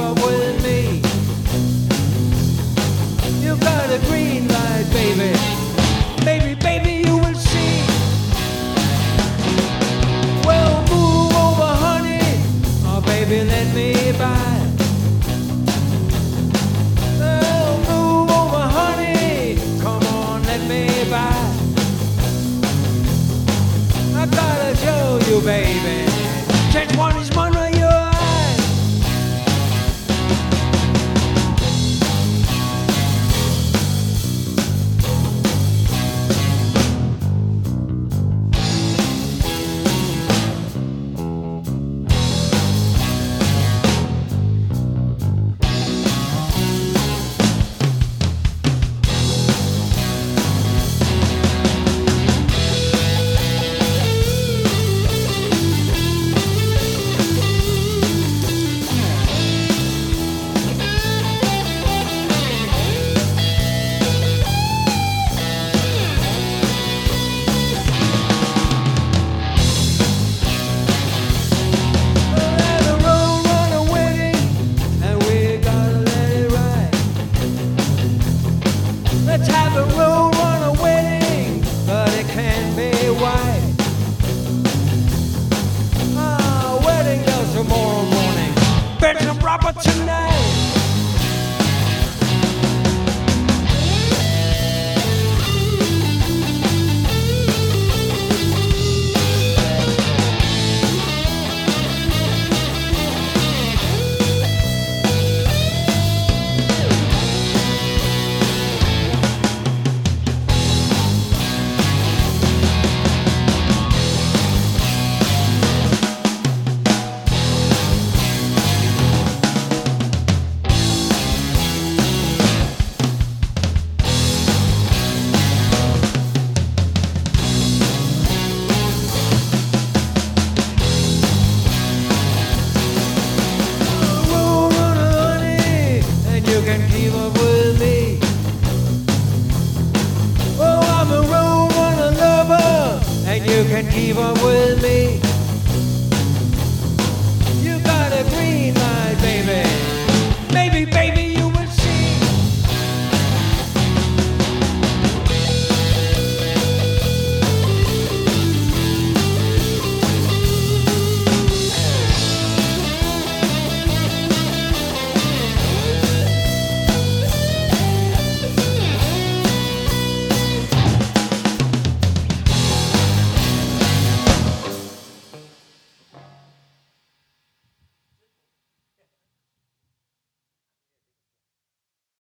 love with me. You got a green light, baby. Baby, baby, you will see. Well, move over, honey. Oh, baby, let me by. Oh, move over, honey. Come on, let me by. I gotta show you, baby. Just one is one of your eyes. Let's have a road run a wedding, but it can't be white. Wedding goes tomorrow morning. Bet some proper